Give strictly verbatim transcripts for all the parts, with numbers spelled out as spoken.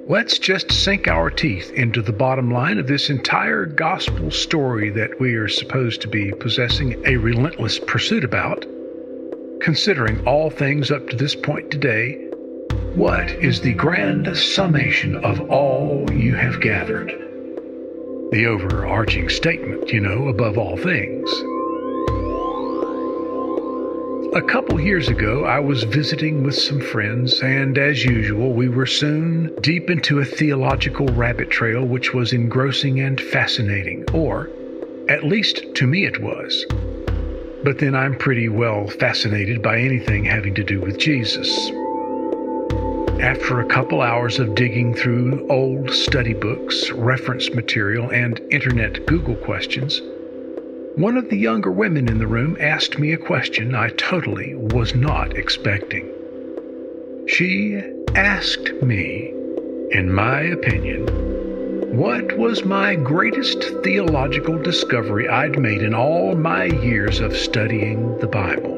Let's just sink our teeth into the bottom line of this entire gospel story that we are supposed to be possessing a relentless pursuit about. Considering all things up to this point today, what is the grand summation of all you have gathered? The overarching statement, you know, above all things. A couple years ago, I was visiting with some friends, and as usual, we were soon deep into a theological rabbit trail which was engrossing and fascinating, or at least to me it was. But then I'm pretty well fascinated by anything having to do with Jesus. After a couple hours of digging through old study books, reference material, and internet Google questions, one of the younger women in the room asked me a question I totally was not expecting. She asked me, in my opinion, what was my greatest theological discovery I'd made in all my years of studying the Bible.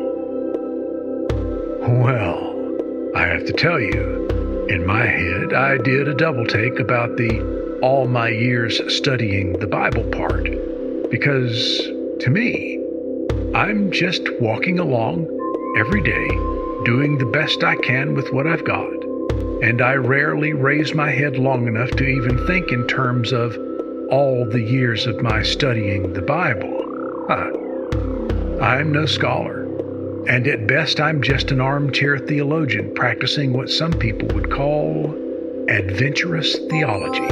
Well, I have to tell you, in my head, I did a double take about the all my years studying the Bible part, because to me, I'm just walking along every day, doing the best I can with what I've got, and I rarely raise my head long enough to even think in terms of all the years of my studying the Bible. Huh. I'm no scholar, and at best I'm just an armchair theologian practicing what some people would call adventurous theology.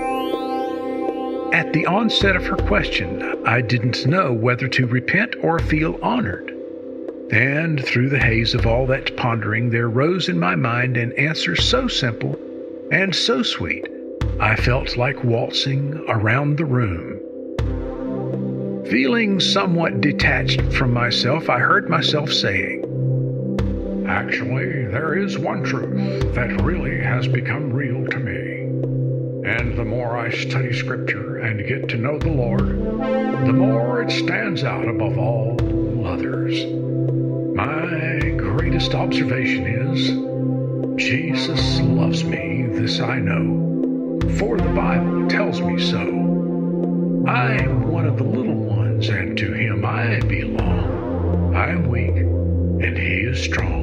At the onset of her question, I didn't know whether to repent or feel honored. And through the haze of all that pondering, there rose in my mind an answer so simple and so sweet, I felt like waltzing around the room. Feeling somewhat detached from myself, I heard myself saying, "Actually, there is one truth that really has become real to me. And the more I study Scripture and get to know the Lord, the more it stands out above all others. My greatest observation is, Jesus loves me, this I know, for the Bible tells me so. I am one of the little ones, and to Him I belong. I am weak, and He is strong.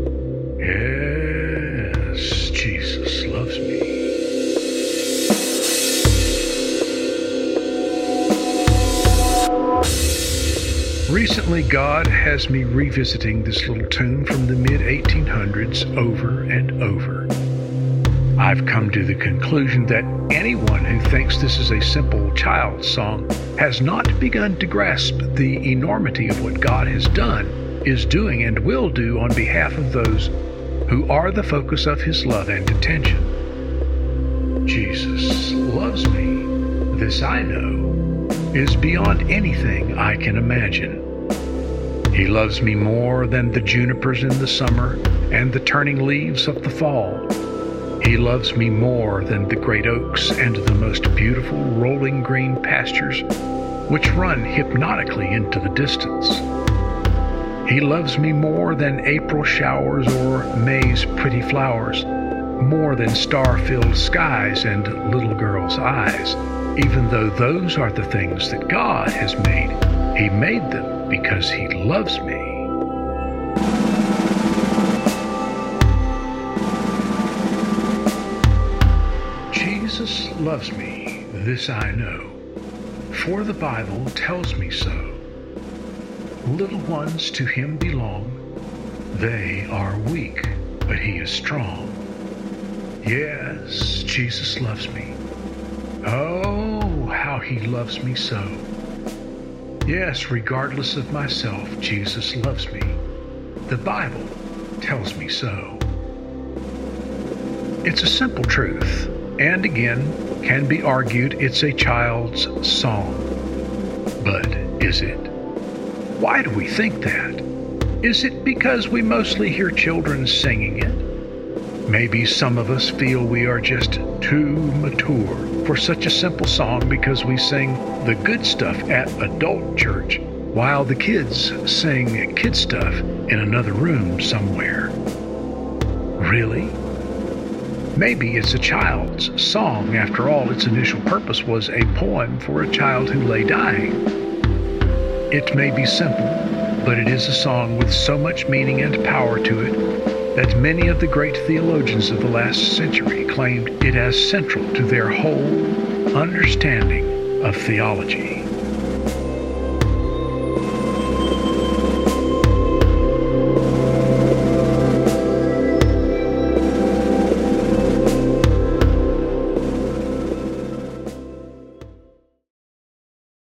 Yes, Jesus loves me." Recently, God has me revisiting this little tune from the mid eighteen hundreds over and over. I've come to the conclusion that anyone who thinks this is a simple child's song has not begun to grasp the enormity of what God has done, is doing, and will do on behalf of those who are the focus of His love and attention. Jesus loves me, this I know, is beyond anything I can imagine. He loves me more than the junipers in the summer and the turning leaves of the fall. He loves me more than the great oaks and the most beautiful rolling green pastures which run hypnotically into the distance. He loves me more than April showers or May's pretty flowers, more than star-filled skies and little girls' eyes, even though those are the things that God has made. He made them because He loves me. Jesus loves me, this I know, for the Bible tells me so. Little ones to Him belong. They are weak, but He is strong. Yes, Jesus loves me. Oh, how He loves me so. Yes, regardless of myself, Jesus loves me. The Bible tells me so. It's a simple truth, and again, can be argued it's a child's song. But is it? Why do we think that? Is it because we mostly hear children singing it? Maybe some of us feel we are just too mature for such a simple song because we sing the good stuff at adult church while the kids sing kid stuff in another room somewhere. Really? Maybe it's a child's song. After all, its initial purpose was a poem for a child who lay dying. It may be simple, but it is a song with so much meaning and power to it that many of the great theologians of the last century claimed it as central to their whole understanding of theology.